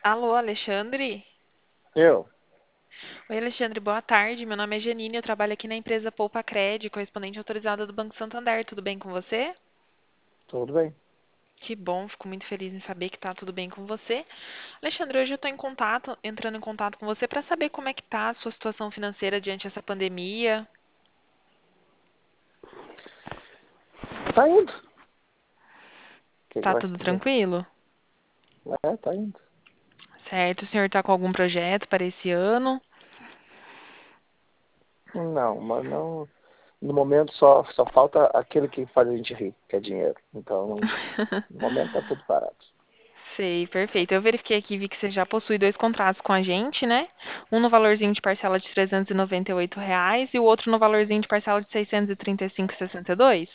Alô, Alexandre? Eu, Oi, Alexandre, boa tarde. Meu nome é Janine, eu trabalho aqui na empresa Poupa Cred, correspondente autorizada do Banco Santander. Tudo bem com você? tudo bem. Que bom, fico muito feliz em saber que tá tudo bem com você. Alexandre, hoje eu estou entrando em contato com você para saber como é que tá a sua situação financeira diante dessa pandemia. Tá indo. O que que Tá vai se tudo dizer? tranquilo? Tá indo. Certo, o senhor tá com algum projeto para esse ano? Não, mas não. No momento só falta aquele que faz a gente rir, que é dinheiro. Então, no momento tá tudo parado. Sei, perfeito. Eu verifiquei aqui e vi que você já possui dois contratos com a gente, né? Um no valorzinho de parcela de R$ 398 e o outro no valorzinho de parcela de 635,62.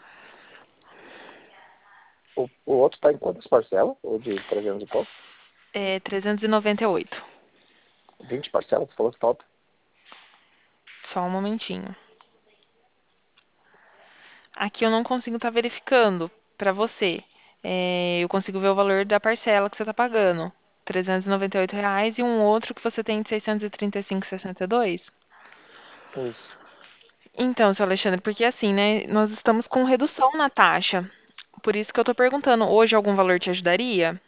O outro tá em quantas parcelas? O de 300 e pouco? É 398. 20 parcelas? Tu falou que falta? Só um momentinho. Aqui eu não consigo estar verificando para você. Eu consigo ver o valor da parcela que você está pagando. R$ 398 e um outro que você tem de 635,62. Isso. Então, seu Alexandre, porque assim, né? Nós estamos com redução na taxa. Por isso que eu tô perguntando, hoje algum valor te ajudaria?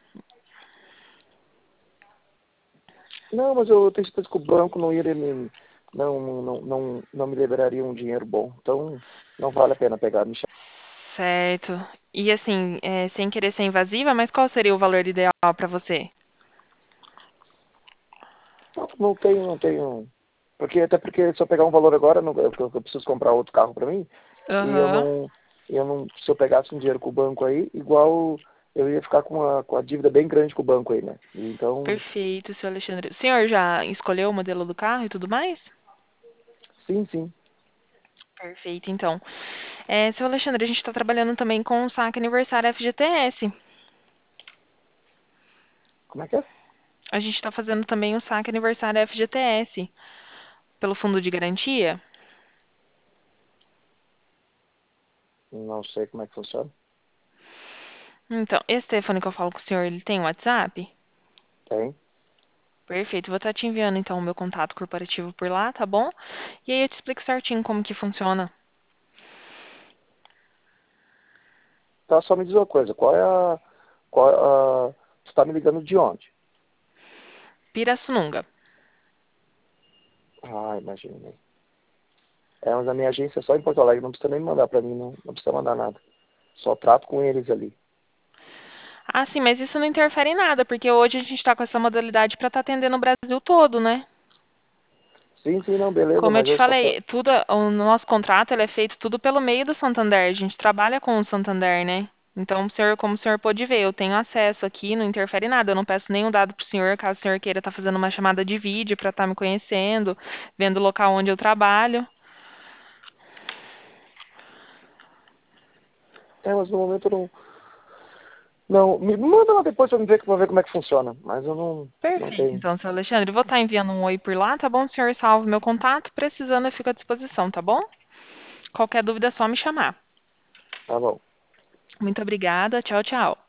Não, mas eu tenho certeza que o banco não iria me. Não me liberaria um dinheiro bom. Então, não vale a pena pegar. Me chama. Certo. E assim, sem querer ser invasiva, mas qual seria o valor ideal para você? Não tenho. Até porque se eu pegar um valor agora, eu preciso comprar outro carro para mim. E Aham. eu não, se eu pegasse um dinheiro com o banco aí, igual eu ia ficar com a dívida bem grande com o banco aí, né? Então, Perfeito, seu Alexandre. O senhor já escolheu o modelo do carro e tudo mais? sim, sim. Perfeito, então. Seu Alexandre, a gente está trabalhando também com o saque aniversário FGTS. Como é que é? A gente está fazendo também o saque aniversário FGTS pelo fundo de garantia. Não sei como é que funciona. Então, esse telefone que eu falo com o senhor, ele tem WhatsApp? Tem. Perfeito, vou estar te enviando então o meu contato corporativo por lá, tá bom? E aí eu te explico certinho como que funciona. Tá, só me diz uma coisa, qual é a, você tá me ligando de onde? Pirassununga. Ah, imaginei. Mas a minha agência é só em Porto Alegre, não precisa nem mandar para mim, não precisa mandar nada. Só trato com eles ali. Ah, sim, mas isso não interfere em nada, porque hoje a gente está com essa modalidade para estar atendendo o Brasil todo, né? Sim, sim, não, beleza, Como eu mas te eu só quero. falei, o nosso contrato ele é feito tudo pelo meio do Santander. A gente trabalha com o Santander, né? Então, como o senhor pode ver, eu tenho acesso aqui, não interfere em nada. Eu não peço nenhum dado para o senhor, caso o senhor queira estar fazendo uma chamada de vídeo para estar me conhecendo, vendo o local onde eu trabalho. Mas no momento eu não. Não, me manda lá depois pra ver como é que funciona. Mas eu não Perfeito, tenho. então, seu Alexandre. Vou estar enviando um oi por lá, tá bom? O senhor salva o meu contato. Precisando, eu fico à disposição, tá bom? Qualquer dúvida é só me chamar. Tá bom. Muito obrigada. Tchau, tchau.